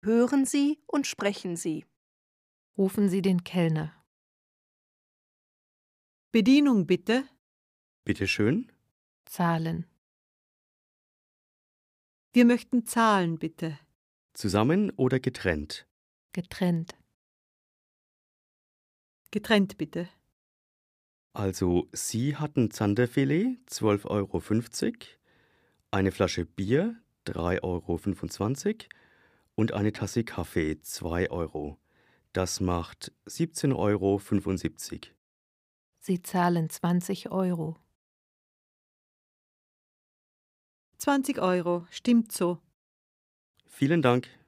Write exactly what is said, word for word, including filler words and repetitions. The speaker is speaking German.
Hören Sie und sprechen Sie. Rufen Sie den Kellner. Bedienung bitte. Bitte schön. Zahlen. Wir möchten zahlen, bitte. Zusammen oder getrennt? Getrennt. Getrennt, bitte. Also, Sie hatten Zanderfilet, zwölf Euro fünfzig, eine Flasche Bier, drei Euro fünfundzwanzig und eine Tasse Kaffee, zwei Euro. Das macht siebzehn Euro fünfundsiebzig. Sie zahlen zwanzig Euro. zwanzig Euro, stimmt so. Vielen Dank.